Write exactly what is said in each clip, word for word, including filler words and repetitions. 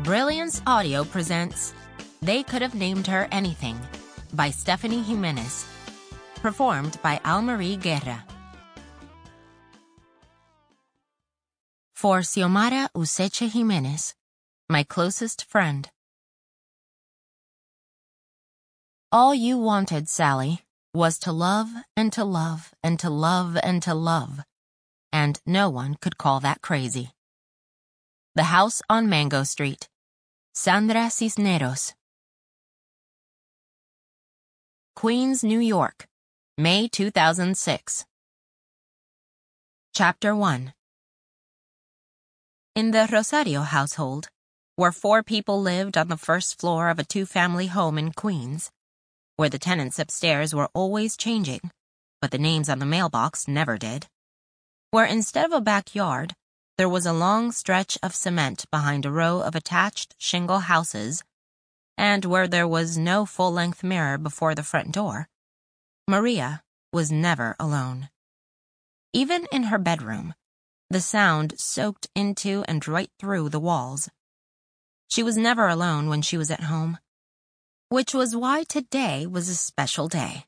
Brilliance Audio presents They Could Have Named Her Anything by Stephanie Jimenez. Performed by Almarie Guerra. For Xiomara Useche Jimenez, my closest friend. All you wanted, Sally, was to love and to love and to love and to love, and no one could call that crazy. The House on Mango Street. Sandra Cisneros. Queens, New York, May two thousand six. Chapter one. In the Rosario household, where four people lived on the first floor of a two-family home in Queens, where the tenants upstairs were always changing, but the names on the mailbox never did, where instead of a backyard, there was a long stretch of cement behind a row of attached shingle houses, and where there was no full-length mirror before the front door, Maria was never alone. Even in her bedroom, the sound soaked into and right through the walls. She was never alone when she was at home, which was why today was a special day.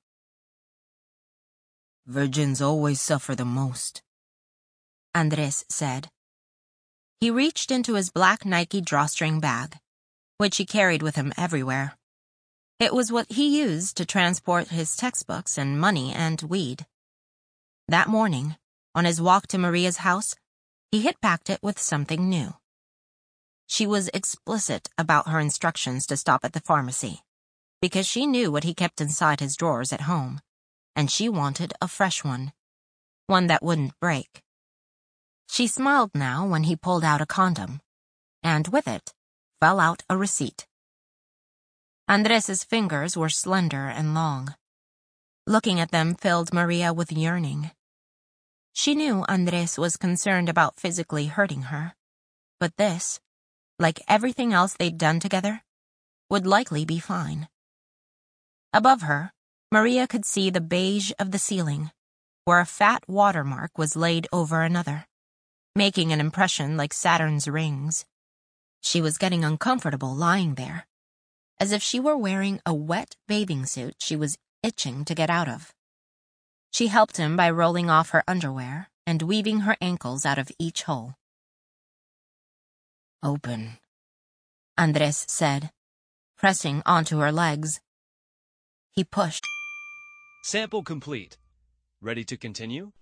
"Virgins always suffer the most," Andres said. He reached into his black Nike drawstring bag, which he carried with him everywhere. It was what he used to transport his textbooks and money and weed. That morning, on his walk to Maria's house, he hit-packed it with something new. She was explicit about her instructions to stop at the pharmacy, because she knew what he kept inside his drawers at home, and she wanted a fresh one, one that wouldn't break. She smiled now when he pulled out a condom, and with it fell out a receipt. Andres's fingers were slender and long. Looking at them filled Maria with yearning. She knew Andres was concerned about physically hurting her, but this, like everything else they'd done together, would likely be fine. Above her, Maria could see the beige of the ceiling, where a fat watermark was laid over another, making an impression like Saturn's rings. She was getting uncomfortable lying there, as if she were wearing a wet bathing suit she was itching to get out of. She helped him by rolling off her underwear and weaving her ankles out of each hole. "Open," Andres said, pressing onto her legs. He pushed. Sample complete. Ready to continue?